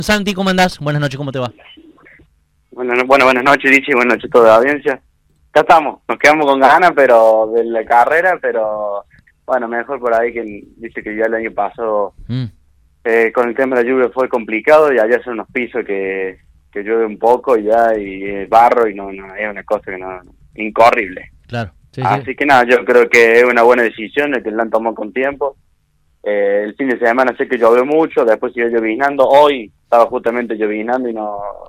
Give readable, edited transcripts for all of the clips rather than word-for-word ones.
Santi, ¿cómo andás? Buenas noches, ¿cómo te va? Bueno, buenas noches, Richie, buenas noches a toda la audiencia. Acá estamos, nos quedamos con ganas pero de la carrera, pero bueno, mejor por ahí que dice que ya el año pasado con el tema de la lluvia fue complicado y allá son unos pisos que llueve un poco y ya y barro y no es una cosa que no incorrible. Claro. Sí, Así sí. que nada, yo creo que es una buena decisión el que la han tomado con tiempo. El fin de semana sé que llovió mucho, después siguió lloviznando, hoy estaba justamente lloviznando y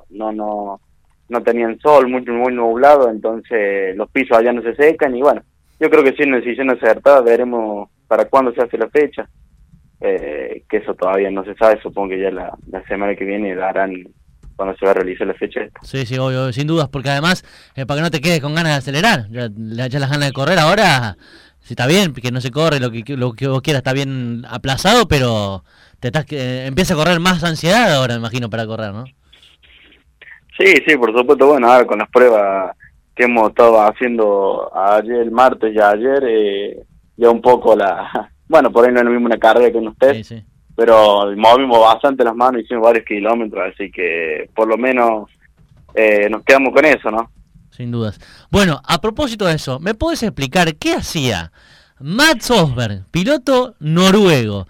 no tenían sol, muy nublado, entonces los pisos allá no se secan y bueno, yo creo que sí es una decisión acertada, veremos para cuándo se hace la fecha, que eso todavía no se sabe, supongo que ya la semana que viene darán cuando se va a realizar la fecha esta. Sí, sí, obvio, sin dudas, porque además, para que no te quedes con ganas de acelerar, ya las ganas de correr ahora, si está bien, que no se corre, lo que vos quieras está bien aplazado, pero empieza a correr más ansiedad ahora, me imagino, para correr, ¿no? Sí, por supuesto, bueno, ahora con las pruebas que hemos estado haciendo ayer, el martes y ayer, ya un poco bueno, por ahí no es lo mismo una carrera que un test, Sí, sí. pero movimos bastante las manos, hicimos varios kilómetros, así que por lo menos nos quedamos con eso, ¿no? Sin dudas. Bueno, a propósito de eso, ¿me podés explicar qué hacía Mats Osberg, piloto noruego,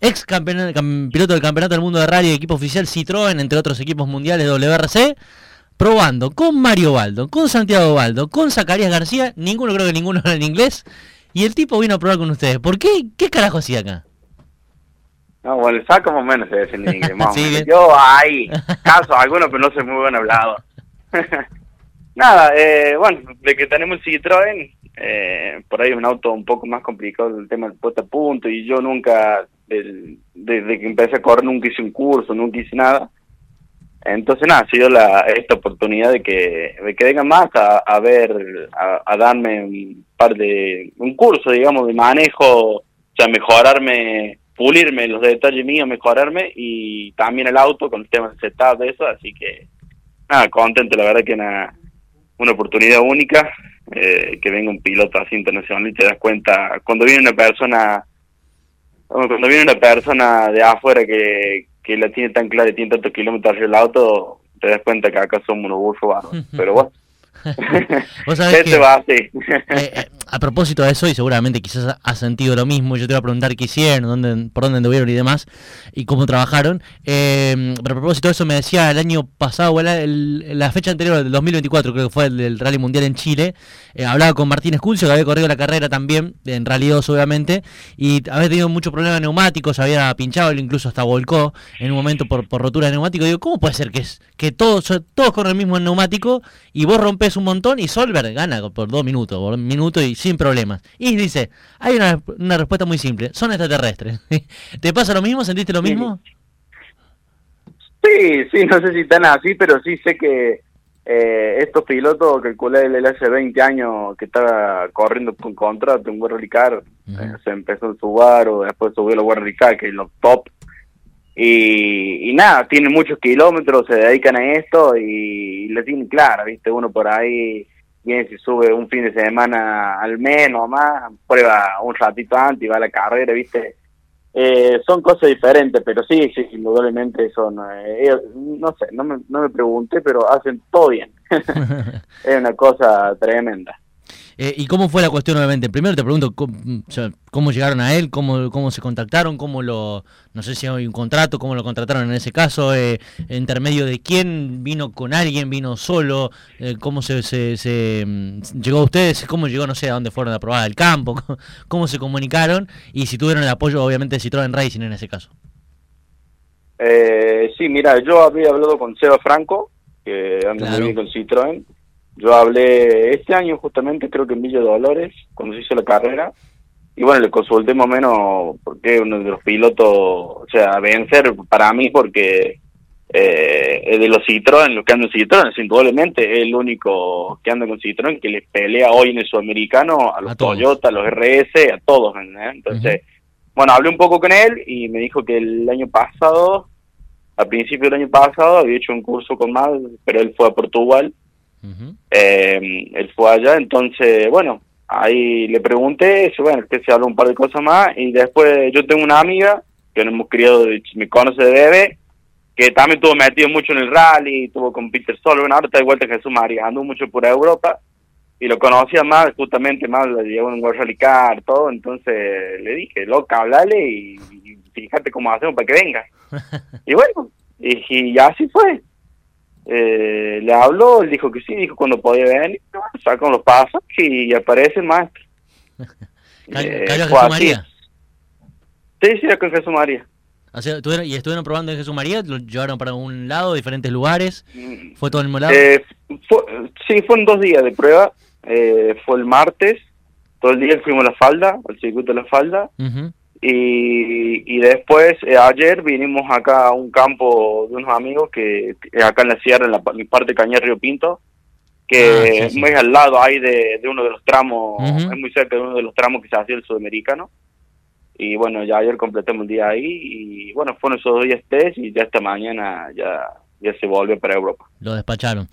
piloto del Campeonato del Mundo de Rally, equipo oficial Citroën, entre otros equipos mundiales WRC, probando con Mario Baldo, con Santiago Baldo, con Zacarías García, creo que ninguno era en inglés, y el tipo vino a probar con ustedes? ¿Por qué? ¿Qué carajo hacía acá? No, bueno, el saco más o menos se defiende en inglés, más o Sí, menos. bien. Yo ahí, caso alguno, pero no soy muy buen hablado. Nada, bueno, de que tenemos el Citroën, por ahí es un auto un poco más complicado el tema del puesto a punto, y yo nunca, desde que empecé a correr, nunca hice un curso, nunca hice nada. Entonces nada, ha sido esta oportunidad de que vengan más a ver, a darme un curso, digamos, de manejo, o sea, mejorarme, pulirme los detalles míos, mejorarme, y también el auto con el tema de setup de eso, así que nada, contento, la verdad que una oportunidad única, que venga un piloto así internacional y te das cuenta, cuando viene una persona de afuera que la tiene tan clara y tiene tantos kilómetros arriba del auto, te das cuenta que acá somos unos burros bárbaros, pero bueno. Vos sabés que, va así. a propósito de eso, y seguramente quizás has sentido lo mismo, yo te voy a preguntar qué hicieron, por dónde anduvieron y demás, y cómo trabajaron, pero a propósito de eso me decía el año pasado, la fecha anterior, del 2024, creo que fue el del Rally Mundial en Chile, hablaba con Martín Esculcio, que había corrido la carrera también, en Rally 2 obviamente, y había tenido muchos problemas de neumáticos, había pinchado, incluso hasta volcó en un momento por rotura de neumático. Digo, ¿cómo puede ser que todos corren el mismo neumático y vos rompes un montón y Solberg gana por 2 minutos, por 1 minuto y sin problemas? Y dice, hay una respuesta muy simple, son extraterrestres. ¿Te pasa lo mismo? ¿Sentiste lo mismo? Sí, no sé si están así, pero sí sé que estos pilotos, calculé él hace 20 años que estaba corriendo con contrato en World Rally Car, se empezó en Subaru, después subió a la World Rally Car, que es los top, y nada, tienen muchos kilómetros, se dedican a esto y le tienen clara, ¿viste? Uno por ahí viene, si sube un fin de semana al menos más, prueba un ratito antes y va a la carrera, ¿viste? Son cosas diferentes, pero sí, indudablemente son, no sé, no me pregunté, pero hacen todo bien. Es una cosa tremenda. ¿Y cómo fue la cuestión, obviamente? Primero te pregunto, ¿cómo llegaron a él? ¿Cómo se contactaron? No sé si hay un contrato, cómo lo contrataron en ese caso? ¿Intermedio de quién? ¿Vino con alguien? ¿Vino solo? ¿Cómo se llegó a ustedes? ¿Cómo llegó, no sé, a dónde fueron a probar el campo? ¿Cómo se comunicaron? Y si tuvieron el apoyo, obviamente, de Citroën Racing en ese caso. Sí, mira, yo había hablado con Seba Franco, que anda muy bien con Citroën. Yo hablé este año justamente, creo que en Villa Dolores, cuando se hizo la carrera, y bueno, le consulté más o menos porque uno de los pilotos, o sea, a vencer para mí, porque es de los Citroën, los que andan en Citroën, indudablemente es el único que anda con Citroën que le pelea hoy en el sudamericano a los Toyota, a los RS, a todos, ¿eh? Entonces, bueno, hablé un poco con él y me dijo que el año pasado, a principio del año pasado, había hecho un curso con Mal, pero él fue a Portugal. Él fue allá, entonces bueno, ahí le pregunté, bueno, que se habló un par de cosas más, y después yo tengo una amiga que nos hemos criado, me conoce de bebé, que también estuvo metido mucho en el rally, estuvo con Peter Solberg, ahora está de vuelta Jesús María, anduvo mucho por Europa, y lo conocía más, justamente más, lo llevó en World Rally Car, todo, entonces le dije, loca, hablale y fíjate cómo hacemos para que venga. Y bueno, y así fue. Le habló, él dijo que sí, dijo cuando podía venir, bueno, sacan los pasos y aparece el maestro. ¿Cayó fue Jesús así. María? Sí, con Jesús María. O sea, estuvieron probando en Jesús María, lo llevaron para un lado, diferentes lugares, ¿fue todo en el mismo lado? Sí, fueron 2 días de prueba, fue el martes, todo el día fuimos a La Falda, al circuito de La Falda, y después ayer vinimos acá a un campo de unos amigos que acá en la sierra, en la parte de Cañar Río Pinto, que es muy al lado ahí de uno de los tramos, es muy cerca de uno de los tramos que se hacía el sudamericano. Y bueno, ya ayer completamos el día ahí y bueno, fueron esos 2 días test y ya esta mañana ya se volvió para Europa. Lo despacharon.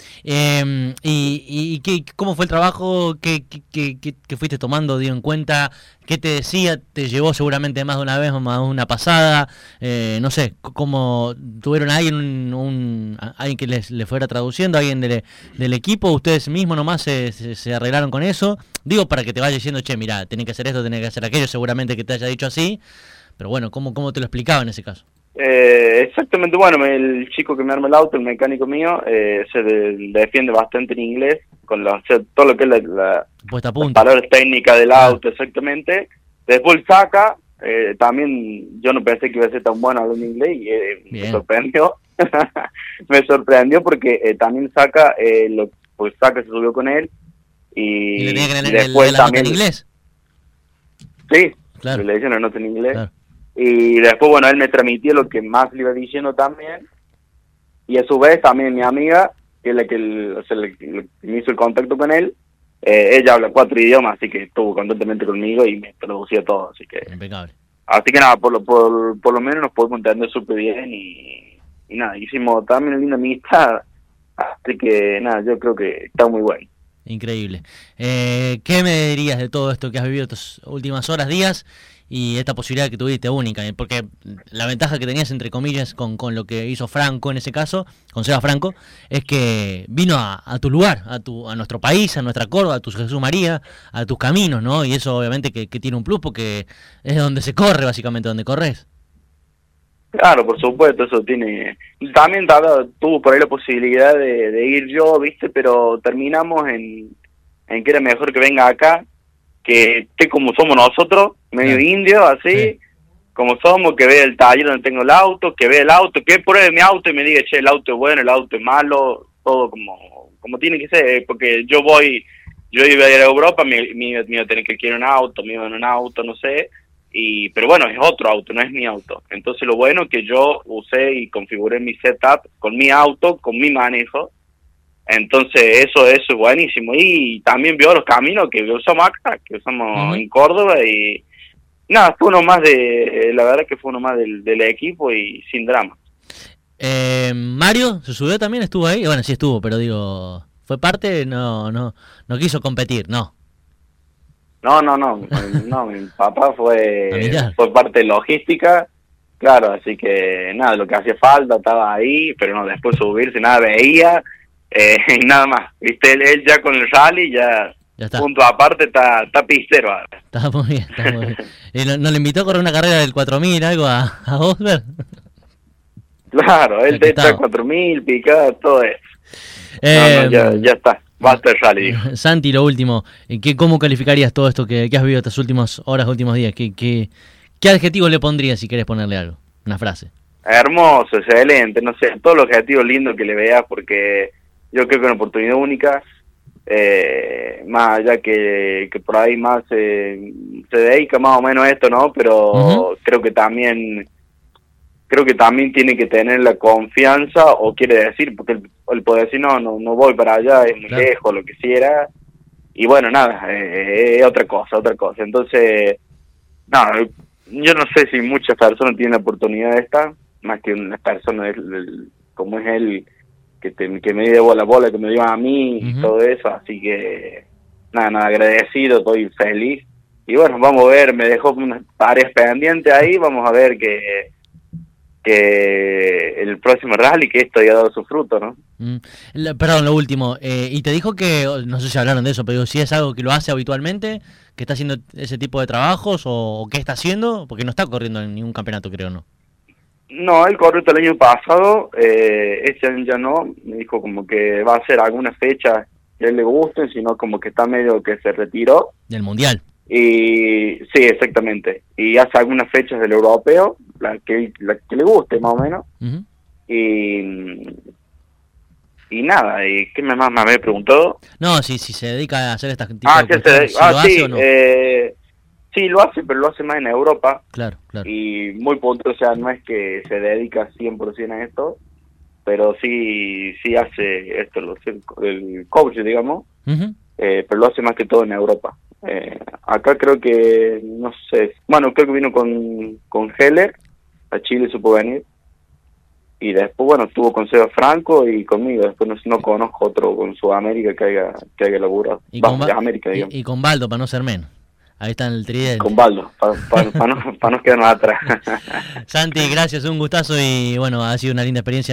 ¿Y cómo fue el trabajo? ¿Qué fuiste tomando, dio en cuenta? ¿Qué te decía? ¿Te llevó seguramente más de una vez o más de una pasada? No sé, ¿cómo tuvieron a alguien, alguien que les fuera traduciendo, alguien del equipo? ¿Ustedes mismos nomás se arreglaron con eso? Digo, para que te vaya diciendo, che, mirá, tenés que hacer esto, tenés que hacer aquello, seguramente que te haya dicho así, pero bueno, ¿cómo te lo explicaba en ese caso? Exactamente, bueno, el chico que me arma el auto, el mecánico mío, se defiende bastante en inglés, con todo lo que es la puesta a punto, las palabras técnicas del auto, exactamente. Después saca, también yo no pensé que iba a ser tan bueno hablando inglés y me sorprendió. Me sorprendió porque también saca, pues saca se subió con él y le tenía que después la también nota en inglés. Sí, claro. Le dicen la nota en inglés. Claro. Y después, bueno, él me transmitía lo que más le iba diciendo también. Y a su vez, también mi amiga, que es la que me hizo el contacto con él, ella habla 4 idiomas, así que estuvo constantemente conmigo y me traducía todo, así que... Impecable. Así que nada, por lo menos nos pudimos entender súper bien y nada, hicimos también una linda amistad, así que nada, yo creo que está muy bueno. Increíble. ¿Qué me dirías de todo esto que has vivido estas últimas horas, días, y esta posibilidad que tuviste única? Porque la ventaja que tenías, entre comillas, con lo que hizo Franco en ese caso, con Seba Franco, es que vino a tu lugar, a nuestro país, a nuestra Córdoba, a tu Jesús María, a tus caminos, ¿no? Y eso obviamente que tiene un plus porque es donde se corre, básicamente, donde corres. Claro, por supuesto, eso tiene... También tuvo por ahí la posibilidad de ir yo, ¿viste? Pero terminamos en que era mejor que venga acá, que esté como somos nosotros, medio indio, así, como somos, que vea el taller donde tengo el auto, que vea el auto, que pruebe mi auto y me diga, che, el auto es bueno, el auto es malo, todo como tiene que ser, porque yo iba a ir a Europa, me iba a tener que adquirir un auto, me iba en un auto, no sé, pero bueno, es otro auto, no es mi auto. Entonces lo bueno es que yo usé y configuré mi setup con mi auto, con mi manejo. Entonces eso es buenísimo. Y también vio los caminos que usamos acá, que usamos en Córdoba y nada, fue uno más la verdad que fue uno más del equipo y sin drama. Mario se subió también, estuvo ahí, bueno sí estuvo, pero digo, fue parte, no quiso competir, no. No, mi papá fue parte de logística, claro, así que nada, lo que hacía falta estaba ahí, pero no, después subirse, nada veía, y nada más, viste, él ya con el rally, ya punto aparte, está pistero ahora. Está muy bien. ¿No le invitó a correr una carrera del 4000, algo a Osberg? Claro, él te echa 4000, picada, todo eso. Ya está. Basta el rally. Santi, lo último, ¿cómo calificarías todo esto que has vivido estas últimas horas, últimos días? ¿Qué adjetivo le pondrías si querés ponerle algo? Una frase. Hermoso, excelente, no sé, todos los adjetivos lindos que le veas, porque yo creo que es una oportunidad única, más allá que por ahí más se dedica más o menos a esto, ¿no? Pero creo que también tiene que tener la confianza, o quiere decir, porque él puede decir, no voy para allá, es muy lejos, lo que quiera, y bueno, nada, es otra cosa. Entonces, nada, yo no sé si muchas personas tienen la oportunidad de esta, más que una persona como es él, que me dio la bola, que me dio a mí, y todo eso, así que, nada, agradecido, estoy feliz, y bueno, vamos a ver, me dejó unas tareas pendientes ahí, vamos a ver que que el próximo rally, que esto haya dado su fruto, ¿no? Perdón, lo último. Y te dijo que, no sé si hablaron de eso, pero si es algo que lo hace habitualmente, que está haciendo ese tipo de trabajos o qué está haciendo, porque no está corriendo en ningún campeonato, creo, ¿no? No, él corrió el año pasado, este año ya no, me dijo como que va a hacer alguna fecha que a él le gusten, sino como que está medio que se retiró. Del Mundial. Y sí, exactamente. Y hace algunas fechas del europeo, la que le guste más o menos. Uh-huh. Y nada, ¿y qué más me había preguntado? No, si se dedica a hacer estas tipo Ah, de cuestiones, si lo hace sí, o no. Sí, lo hace, pero lo hace más en Europa. Claro. Y muy puntual, o sea, no es que se dedica 100% a esto, pero sí hace esto, el coach, digamos, Uh-huh. pero lo hace más que todo en Europa. Acá creo que, no sé, bueno, creo que vino con Heller, a Chile supo venir, y después, bueno, estuvo con Seba Franco y conmigo, después no conozco otro con Sudamérica que haya laburado, Y de América, digamos. y con Baldo, para no ser menos. Ahí está el tridente. Con Baldo, para no quedarnos atrás. Santi, gracias, un gustazo y bueno, ha sido una linda experiencia.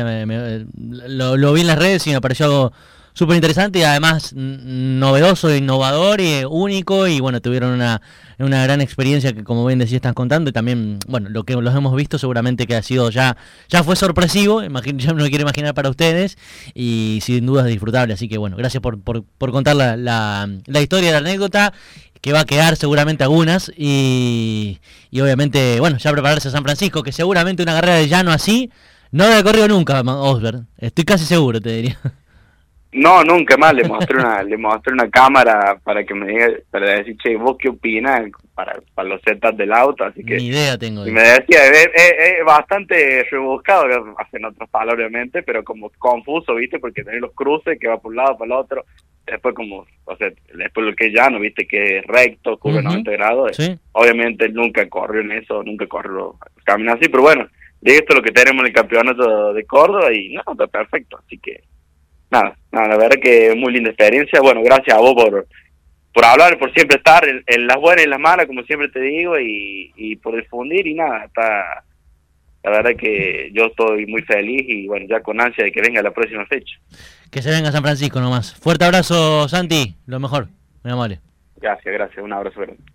Lo vi en las redes y me pareció algo súper interesante y además novedoso, innovador y único. Y bueno, tuvieron una gran experiencia que, como bien decís, están contando. Y también, bueno, lo que los hemos visto seguramente que ha sido ya fue sorpresivo. Ya me lo quiero imaginar para ustedes y sin dudas disfrutable. Así que bueno, gracias por contar la historia, la anécdota, que va a quedar seguramente algunas y obviamente, bueno, ya prepararse a San Francisco, que seguramente una carrera de llano así no la he corrido nunca, Osberg. Estoy casi seguro, te diría. No, nunca más. Le mostré una cámara para que me diga, para decir, che, ¿vos qué opinas? Para los setups del auto, así que... Ni idea tengo. Y me decía, es bastante rebuscado, hacen otros palos obviamente, pero como confuso, ¿viste? Porque tenés los cruces que va por un lado, para el otro, después como, o sea, después lo que es llano, ¿viste? Que es recto, curva 90 grados. Sí. Obviamente nunca corrió en eso, nunca corrió camino así, pero bueno, de esto es lo que tenemos en el campeonato de Córdoba y no, está perfecto, así que... Nada, la verdad que muy linda experiencia. Bueno, gracias a vos por hablar, por siempre estar en las buenas y en las malas, como siempre te digo, y por difundir, y nada, la verdad que yo estoy muy feliz y bueno, ya con ansia de que venga la próxima fecha. Que se venga a San Francisco nomás. Fuerte abrazo, Santi, lo mejor, muy amable. Gracias, un abrazo grande.